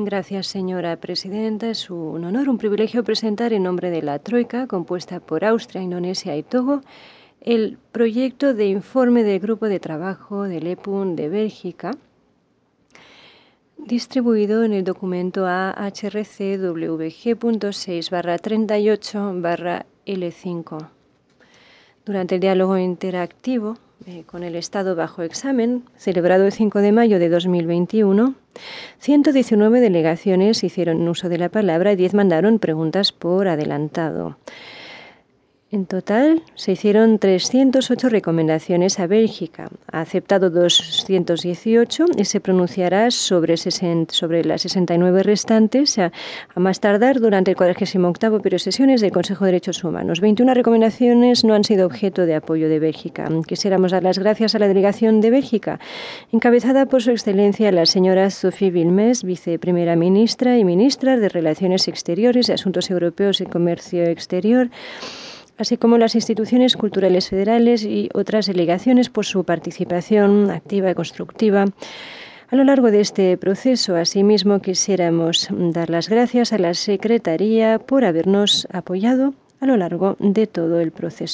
Gracias, señora presidenta. Es un honor, un privilegio presentar en nombre de la Troika, compuesta por Austria, Indonesia y Togo, el proyecto de informe del Grupo de Trabajo del EPUN de Bélgica, distribuido en el documento AHRC-WG.6/38/L5. Durante el diálogo interactivo con el Estado bajo examen, celebrado el 5 de mayo de 2021, 119 delegaciones hicieron uso de la palabra y 10 mandaron preguntas por adelantado. En total, se hicieron 308 recomendaciones a Bélgica. Ha aceptado 218 y se pronunciará sobre las 69 restantes a más tardar durante el 48º periodo de sesiones del Consejo de Derechos Humanos. 21 recomendaciones no han sido objeto de apoyo de Bélgica. Quisiéramos dar las gracias a la delegación de Bélgica, encabezada por Su Excelencia la señora Sophie Wilmès, viceprimera ministra y ministra de Relaciones Exteriores, de Asuntos Europeos y Comercio Exterior, así como las instituciones culturales federales y otras delegaciones por su participación activa y constructiva a lo largo de este proceso. Asimismo, quisiéramos dar las gracias a la Secretaría por habernos apoyado a lo largo de todo el proceso.